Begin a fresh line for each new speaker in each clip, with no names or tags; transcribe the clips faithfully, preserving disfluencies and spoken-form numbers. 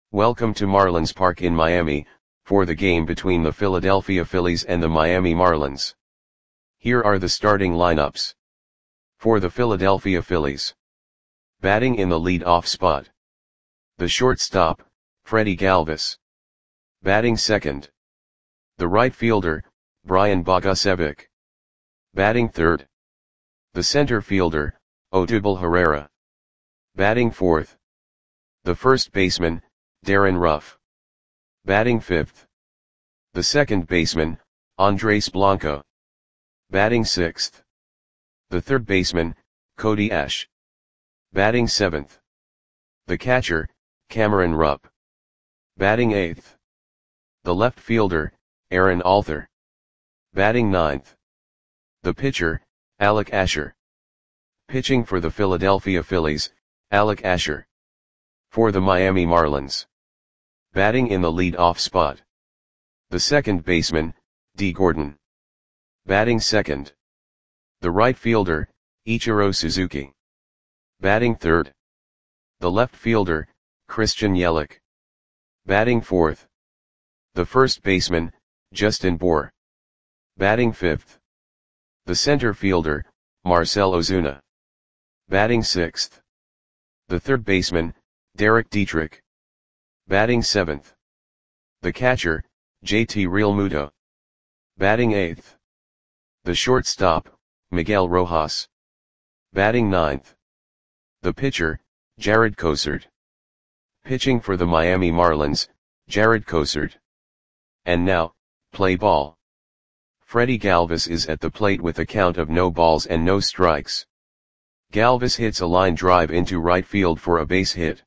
Welcome to Marlins Park in Miami, for the game between the Philadelphia Phillies and the Miami Marlins. Here are the starting lineups. For the Philadelphia Phillies. Batting in the lead-off spot. The shortstop, Freddie Galvis. Batting second. The right fielder, Brian Bogusevic. Batting third. The center fielder, Odubel Herrera. Batting fourth. The first baseman, Darin Ruf. Batting fifth. The second baseman, Andres Blanco. Batting sixth. The third baseman, Cody Ash. Batting seventh. The catcher, Cameron Rupp. Batting eighth. The left fielder, Aaron Alther. Batting ninth. The pitcher, Alec Asher. Pitching for the Philadelphia Phillies, Alec Asher. For the Miami Marlins. Batting in the lead-off spot. The second baseman, Dee Gordon. Batting second. The right fielder, Ichiro Suzuki. Batting third. The left fielder, Christian Yelich. Batting fourth. The first baseman, Justin Bour. Batting fifth. The center fielder, Marcell Ozuna. Batting sixth. The third baseman, Derek Dietrich. Batting seventh. The catcher, J T Realmuto. Batting eighth. The shortstop, Miguel Rojas. Batting ninth. The pitcher, Jarred Cosard. Pitching for the Miami Marlins, Jarred Cosard. And now, play ball. Freddie Galvis is at the plate with a count of no balls and no strikes. Galvis hits a line drive into right field for a base hit.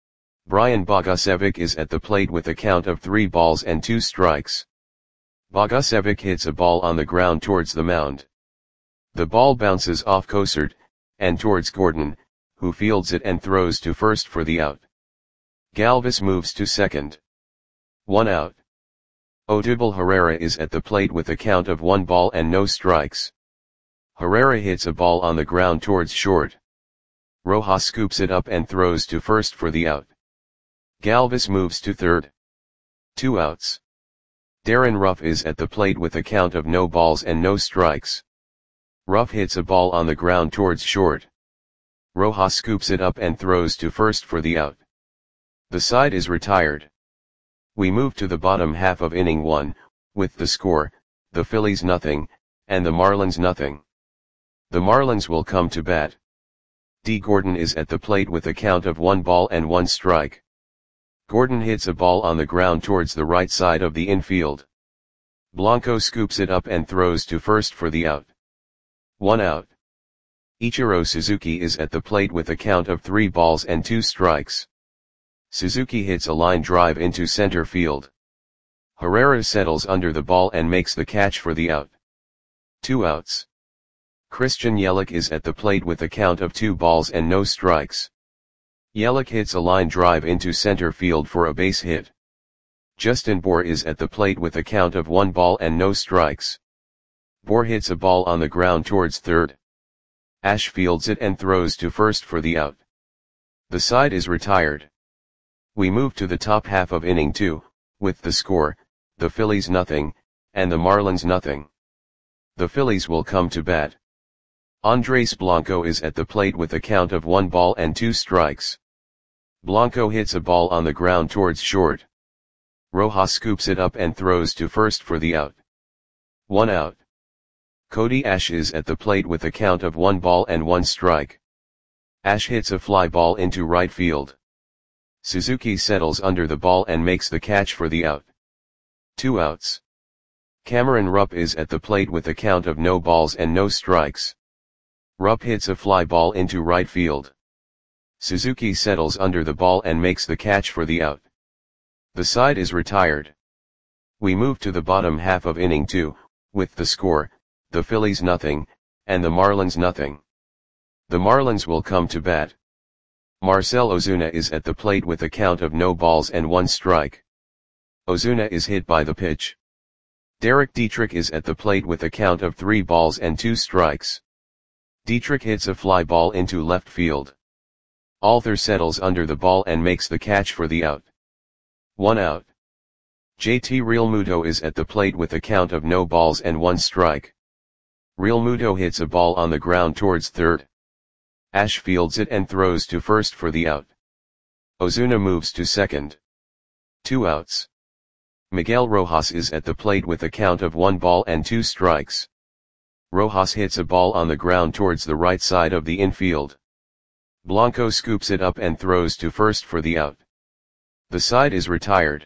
Brian Bogusevic is at the plate with a count of three balls and two strikes. Bogusevic hits a ball on the ground towards the mound. The ball bounces off Cosard, and towards Gordon, who fields it and throws to first for the out. Galvis moves to second. One out. Odubel Herrera is at the plate with a count of one ball and no strikes. Herrera hits a ball on the ground towards short. Rojas scoops it up and throws to first for the out. Galvis moves to third. Two outs. Darin Ruf is at the plate with a count of no balls and no strikes. Ruf hits a ball on the ground towards short. Rojas scoops it up and throws to first for the out. The side is retired. We move to the bottom half of inning one, with the score, the Phillies nothing, and the Marlins nothing. The Marlins will come to bat. Dee Gordon is at the plate with a count of one ball and one strike. Gordon hits a ball on the ground towards the right side of the infield. Blanco scoops it up and throws to first for the out. One out. Ichiro Suzuki is at the plate with a count of three balls and two strikes. Suzuki hits a line drive into center field. Herrera settles under the ball and makes the catch for the out. Two outs. Christian Yelich is at the plate with a count of two balls and no strikes. Yelich hits a line drive into center field for a base hit. Justin Bour is at the plate with a count of one ball and no strikes. Bour hits a ball on the ground towards third. Ash fields it and throws to first for the out. The side is retired. We move to the top half of inning two, with the score, the Phillies nothing, and the Marlins nothing. The Phillies will come to bat. Andres Blanco is at the plate with a count of one ball and two strikes. Blanco hits a ball on the ground towards short. Rojas scoops it up and throws to first for the out. One out. Cody Ash is at the plate with a count of one ball and one strike. Ash hits a fly ball into right field. Suzuki settles under the ball and makes the catch for the out. Two outs. Cameron Rupp is at the plate with a count of no balls and no strikes. Rupp hits a fly ball into right field. Suzuki settles under the ball and makes the catch for the out. The side is retired. We move to the bottom half of inning two, with the score, the Phillies nothing, and the Marlins nothing. The Marlins will come to bat. Marcell Ozuna is at the plate with a count of no balls and one strike. Ozuna is hit by the pitch. Derek Dietrich is at the plate with a count of three balls and two strikes. Dietrich hits a fly ball into left field. Alther settles under the ball and makes the catch for the out. one out. J T Realmuto is at the plate with a count of no balls and one strike. Realmuto hits a ball on the ground towards third. Ash fields it and throws to first for the out. Ozuna moves to second. Two outs. Miguel Rojas is at the plate with a count of one ball and two strikes. Rojas hits a ball on the ground towards the right side of the infield. Blanco scoops it up and throws to first for the out. The side is retired.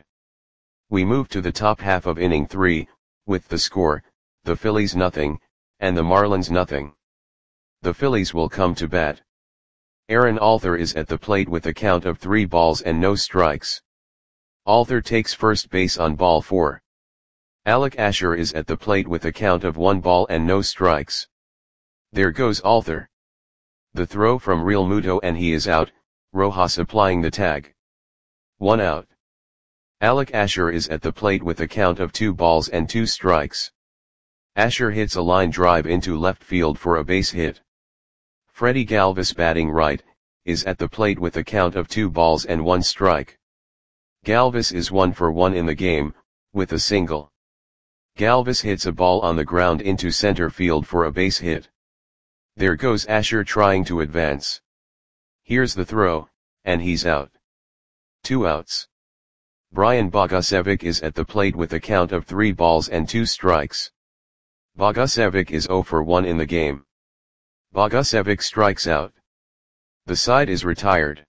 We move to the top half of inning three, with the score, the Phillies nothing, and the Marlins nothing. The Phillies will come to bat. Aaron Alther is at the plate with a count of three balls and no strikes. Alther takes first base on ball four. Alec Asher is at the plate with a count of one ball and no strikes. There goes Alther. The throw from Realmuto and he is out, Rojas applying the tag. One out. Alec Asher is at the plate with a count of two balls and two strikes. Asher hits a line drive into left field for a base hit. Freddie Galvis, batting right, is at the plate with a count of two balls and one strike. Galvis is one for one in the game, with a single. Galvis hits a ball on the ground into center field for a base hit. There goes Asher trying to advance. Here's the throw, and he's out. Two outs. Brian Bogusevic is at the plate with a count of three balls and two strikes. Bogusevic is zero for one in the game. Bogusevic strikes out. The side is retired.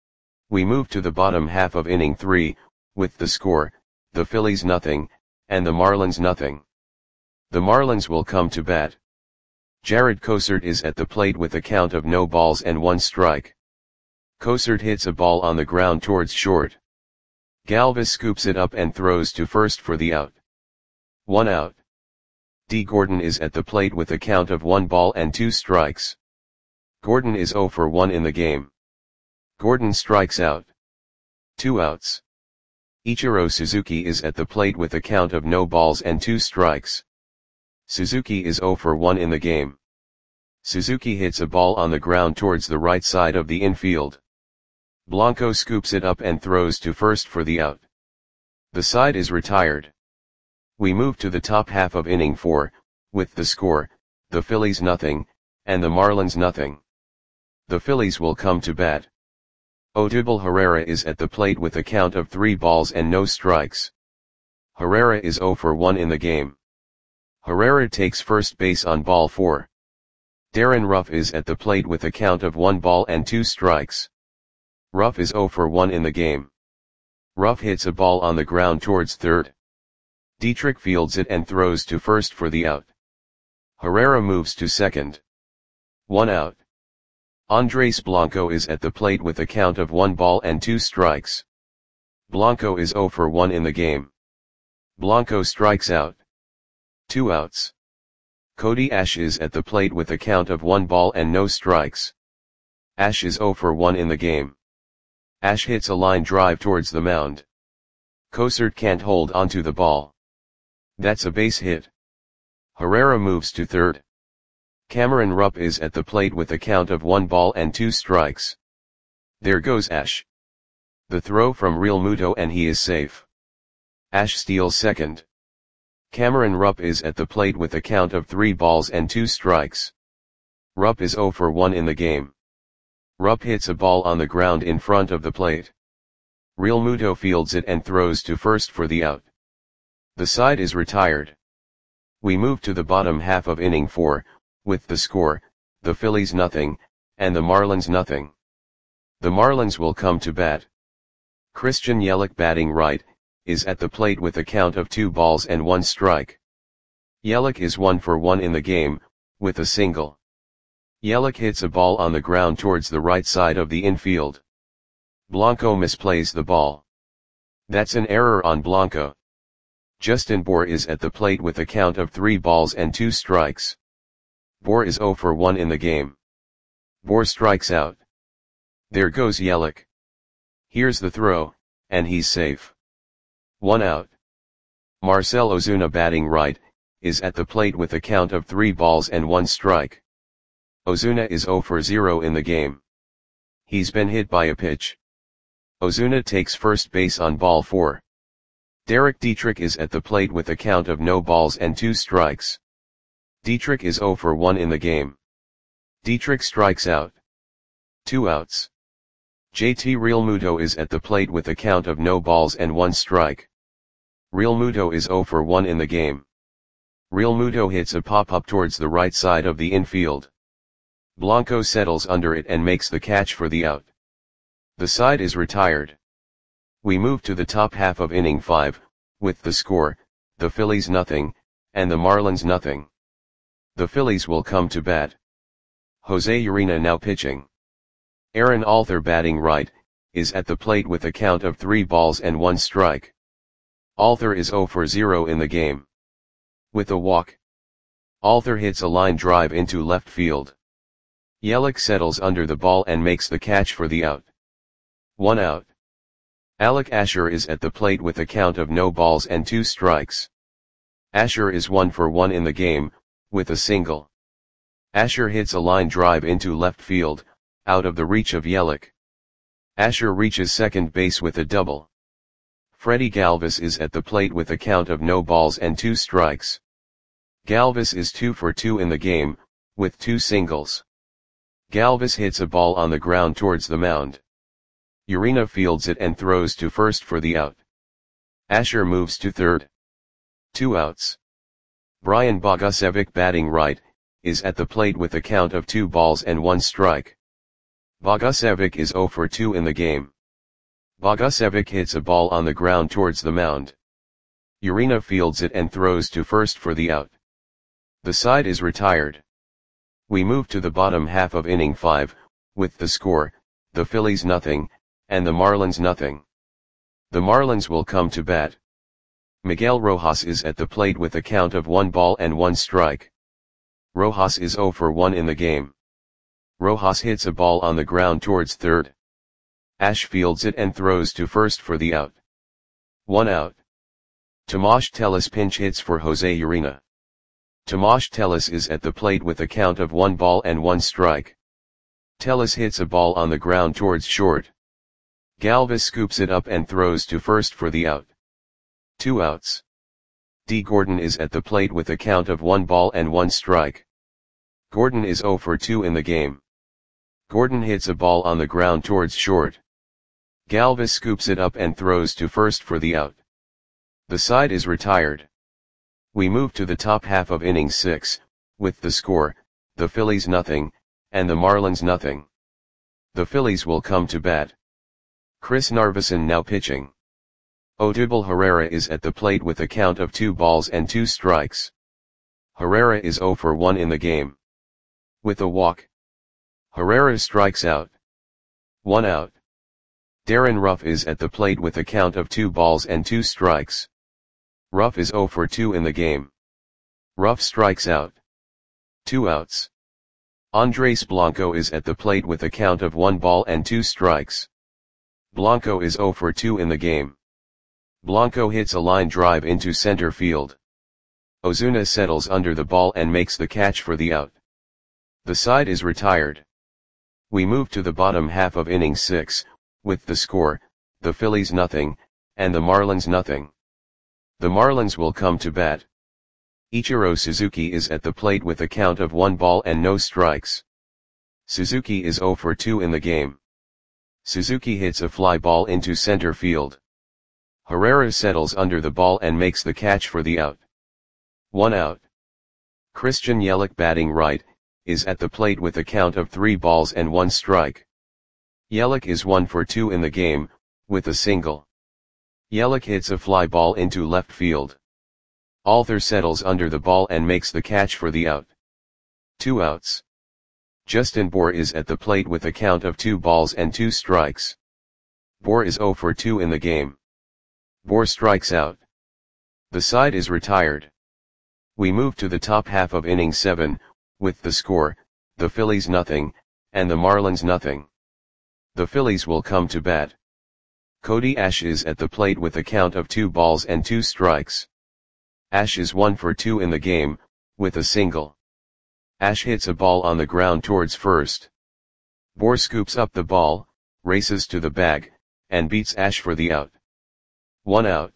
We move to the bottom half of inning three, with the score, the Phillies nothing, and the Marlins nothing. The Marlins will come to bat. Jared Cosart is at the plate with a count of no balls and one strike. Cosart hits a ball on the ground towards short. Galvis scoops it up and throws to first for the out. One out. D. Gordon is at the plate with a count of one ball and two strikes. Gordon is zero for one in the game. Gordon strikes out. Two outs. Ichiro Suzuki is at the plate with a count of no balls and two strikes. Suzuki is zero for one in the game. Suzuki hits a ball on the ground towards the right side of the infield. Blanco scoops it up and throws to first for the out. The side is retired. We move to the top half of inning four, with the score, the Phillies nothing, and the Marlins nothing. The Phillies will come to bat. Odubel Herrera is at the plate with a count of three balls and no strikes. Herrera is zero for one in the game. Herrera takes first base on ball four. Darren Ruff is at the plate with a count of one ball and two strikes. Ruff is zero for one in the game. Ruff hits a ball on the ground towards third. Dietrich fields it and throws to first for the out. Herrera moves to second. One out. Andres Blanco is at the plate with a count of one ball and two strikes. Blanco is zero for one in the game. Blanco strikes out. Two outs. Cody Ash is at the plate with a count of one ball and no strikes. Ash is zero for one in the game. Ash hits a line drive towards the mound. Cosart can't hold onto the ball. That's a base hit. Herrera moves to third. Cameron Rupp is at the plate with a count of one ball and two strikes. There goes Ash. The throw from Realmuto and he is safe. Ash steals second. Cameron Rupp is at the plate with a count of three balls and two strikes. Rupp is zero for one in the game. Rupp hits a ball on the ground in front of the plate. Realmuto fields it and throws to first for the out. The side is retired. We move to the bottom half of inning four, with the score, the Phillies nothing, and the Marlins nothing. The Marlins will come to bat. Christian Yelich, batting right, is at the plate with a count of two balls and one strike. Yelich is one for one in the game, with a single. Yelich hits a ball on the ground towards the right side of the infield. Blanco misplays the ball. That's an error on Blanco. Justin Bour is at the plate with a count of three balls and two strikes. Bour is zero for one in the game. Bour strikes out. There goes Yelich. Here's the throw, and he's safe. One out. Marcell Ozuna, batting right, is at the plate with a count of three balls and one strike. Ozuna is zero for zero in the game. He's been hit by a pitch. Ozuna takes first base on ball four. Derek Dietrich is at the plate with a count of no balls and two strikes. Dietrich is zero for one in the game. Dietrich strikes out. Two outs. J T Realmuto is at the plate with a count of no balls and one strike. Realmuto is zero for one in the game. Realmuto hits a pop-up towards the right side of the infield. Blanco settles under it and makes the catch for the out. The side is retired. We move to the top half of inning five, with the score, the Phillies nothing, and the Marlins nothing. The Phillies will come to bat. Jose Urena now pitching. Aaron Alther batting right, is at the plate with a count of three balls and one strike. Alther is zero for zero in the game. With a walk. Alther hits a line drive into left field. Yelich settles under the ball and makes the catch for the out. One out. Alec Asher is at the plate with a count of no balls and two strikes. Asher is one for one in the game, with a single. Asher hits a line drive into left field, out of the reach of Yelich. Asher reaches second base with a double. Freddie Galvis is at the plate with a count of no balls and two strikes. Galvis is two for two in the game, with two singles. Galvis hits a ball on the ground towards the mound. Urena fields it and throws to first for the out. Asher moves to third. Two outs. Brian Bogusevic batting right, is at the plate with a count of two balls and one strike. Bogusevic is zero for two in the game. Bogusevic hits a ball on the ground towards the mound. Urena fields it and throws to first for the out. The side is retired. We move to the bottom half of inning five, with the score, the Phillies nothing, and the Marlins nothing. The Marlins will come to bat. Miguel Rojas is at the plate with a count of one ball and one strike. Rojas is zero for one in the game. Rojas hits a ball on the ground towards third. Ash fields it and throws to first for the out. One out. Tomas Tellis pinch hits for Jose Urena. Tomas Tellis is at the plate with a count of one ball and one strike. Tellis hits a ball on the ground towards short. Galvis scoops it up and throws to first for the out. Two outs. D. Gordon is at the plate with a count of one ball and one strike. Gordon is zero for two in the game. Gordon hits a ball on the ground towards short. Galvis scoops it up and throws to first for the out. The side is retired. We move to the top half of inning six, with the score, the Phillies nothing, and the Marlins nothing. The Phillies will come to bat. Chris Narveson now pitching. Odubel Herrera is at the plate with a count of two balls and two strikes. Herrera is zero for one in the game. With a walk. Herrera strikes out. One out. Darren Ruff is at the plate with a count of two balls and two strikes. Ruff is zero for two in the game. Ruff strikes out. Two outs. Andres Blanco is at the plate with a count of one ball and two strikes. Blanco is zero for two in the game. Blanco hits a line drive into center field. Ozuna settles under the ball and makes the catch for the out. The side is retired. We move to the bottom half of inning six, with the score, the Phillies nothing, and the Marlins nothing. The Marlins will come to bat. Ichiro Suzuki is at the plate with a count of one ball and no strikes. Suzuki is zero for two in the game. Suzuki hits a fly ball into center field. Herrera settles under the ball and makes the catch for the out. One out. Christian Yelich batting right, is at the plate with a count of three balls and one strike. Yelich is one for two in the game, with a single. Yelich hits a fly ball into left field. Alther settles under the ball and makes the catch for the out. Two outs. Justin Bour is at the plate with a count of two balls and two strikes. Bour is zero for two in the game. Bour strikes out. The side is retired. We move to the top half of inning seven, with the score, the Phillies nothing, and the Marlins nothing. The Phillies will come to bat. Cody Ash is at the plate with a count of two balls and two strikes. Ash is one for two in the game, with a single. Ash hits a ball on the ground towards first. Bour scoops up the ball, races to the bag, and beats Ash for the out. One out.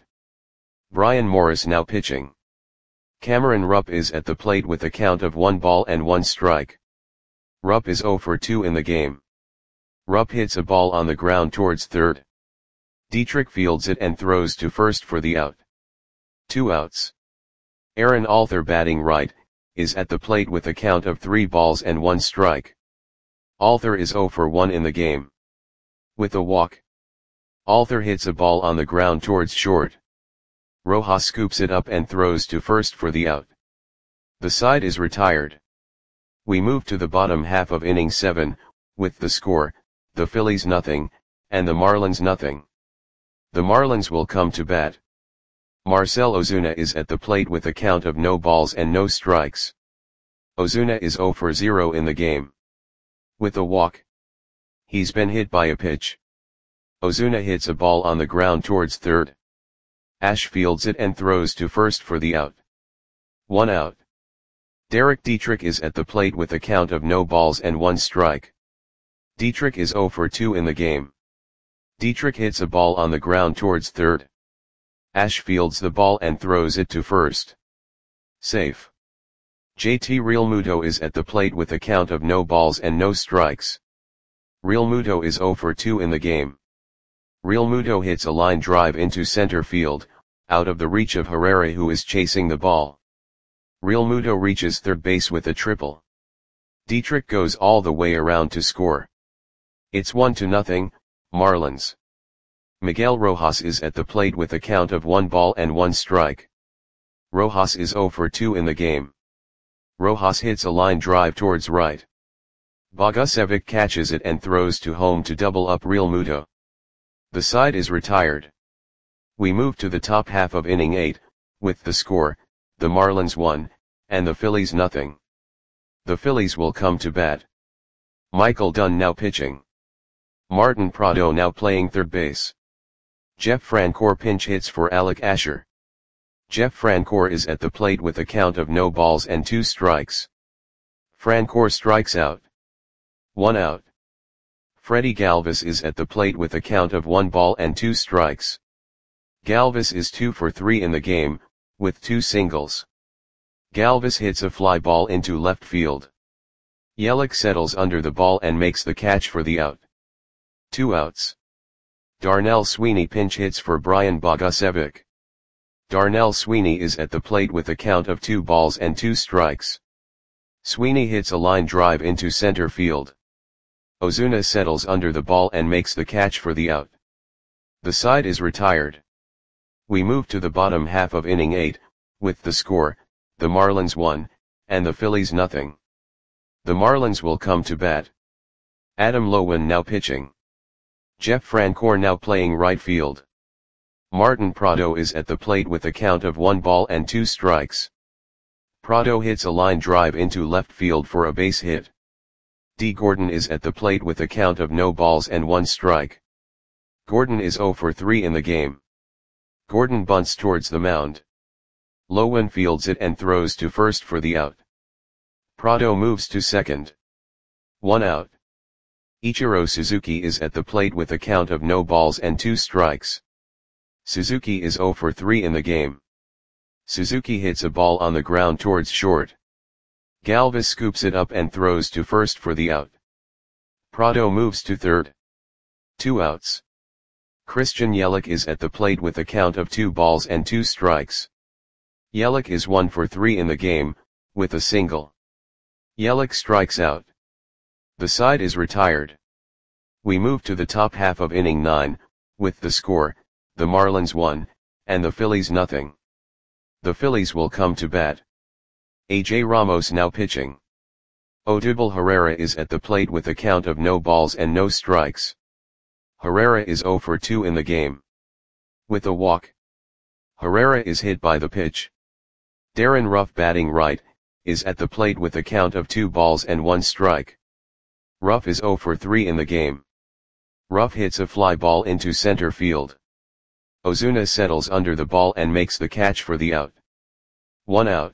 Brian Morris now pitching. Cameron Rupp is at the plate with a count of one ball and one strike. Rupp is oh for two in the game. Rupp hits a ball on the ground towards third. Dietrich fields it and throws to first for the out. Two outs. Aaron Alther batting right, is at the plate with a count of three balls and one strike. Alther is oh for one in the game. With a walk. Alther hits a ball on the ground towards short. Rojas scoops it up and throws to first for the out. The side is retired. We move to the bottom half of inning seven, with the score, the Phillies nothing, and the Marlins nothing. The Marlins will come to bat. Marcell Ozuna is at the plate with a count of no balls and no strikes. Ozuna is oh for zero in the game. With a walk. He's been hit by a pitch. Ozuna hits a ball on the ground towards third. Ash fields it and throws to first for the out. One out. Derek Dietrich is at the plate with a count of no balls and one strike. Dietrich is oh for two in the game. Dietrich hits a ball on the ground towards third. Ash fields the ball and throws it to first. Safe. J T Realmuto is at the plate with a count of no balls and no strikes. Realmuto is oh for two in the game. Realmuto hits a line drive into center field, out of the reach of Herrera who is chasing the ball. Realmuto reaches third base with a triple. Dietrich goes all the way around to score. It's one to nothing, Marlins. Miguel Rojas is at the plate with a count of one ball and one strike. Rojas is oh for two in the game. Rojas hits a line drive towards right. Bogusevic catches it and throws to home to double up Realmuto. The side is retired. We move to the top half of inning eight, with the score, the Marlins one, and the Phillies nothing. The Phillies will come to bat. Michael Dunn now pitching. Martin Prado now playing third base. Jeff Francoeur pinch hits for Alec Asher. Jeff Francoeur is at the plate with a count of no balls and two strikes. Francoeur strikes out. One out. Freddie Galvis is at the plate with a count of one ball and two strikes. Galvis is two for three in the game, with two singles. Galvis hits a fly ball into left field. Yelich settles under the ball and makes the catch for the out. Two outs. Darnell Sweeney pinch hits for Brian Bogusevic. Darnell Sweeney is at the plate with a count of two balls and two strikes. Sweeney hits a line drive into center field. Ozuna settles under the ball and makes the catch for the out. The side is retired. We move to the bottom half of inning eight, with the score, the Marlins one, and the Phillies nothing. The Marlins will come to bat. Adam Loewen now pitching. Jeff Francoeur now playing right field. Martin Prado is at the plate with a count of one ball and two strikes. Prado hits a line drive into left field for a base hit. D. Gordon is at the plate with a count of no balls and one strike. Gordon is oh for three in the game. Gordon bunts towards the mound. Loewen fields it and throws to first for the out. Prado moves to second. One out. Ichiro Suzuki is at the plate with a count of no balls and two strikes. Suzuki is oh for three in the game. Suzuki hits a ball on the ground towards short. Galvis scoops it up and throws to first for the out. Prado moves to third. Two outs. Christian Yelich is at the plate with a count of two balls and two strikes. Yelich is one for three in the game, with a single. Yelich strikes out. The side is retired. We move to the top half of inning nine, with the score, the Marlins one, and the Phillies nothing. The Phillies will come to bat. A J Ramos now pitching. Odubel Herrera is at the plate with a count of no balls and no strikes. Herrera is oh for two in the game. With a walk. Herrera is hit by the pitch. Darren Ruff batting right, is at the plate with a count of two balls and one strike. Ruff is oh for three in the game. Ruff hits a fly ball into center field. Ozuna settles under the ball and makes the catch for the out. One out.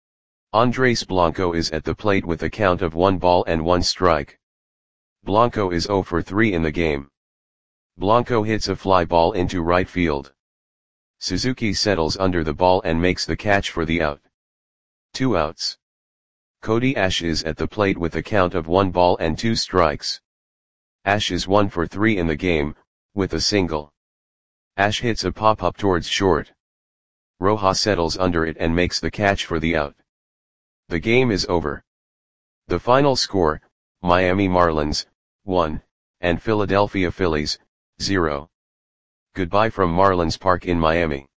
Andres Blanco is at the plate with a count of one ball and one strike. Blanco is oh for three in the game. Blanco hits a fly ball into right field. Suzuki settles under the ball and makes the catch for the out. Two outs. Cody Ash is at the plate with a count of one ball and two strikes. Ash is one for three in the game, with a single. Ash hits a pop-up towards short. Rojas settles under it and makes the catch for the out. The game is over. The final score, Miami Marlins, one, and Philadelphia Phillies, zero. Goodbye from Marlins Park in Miami.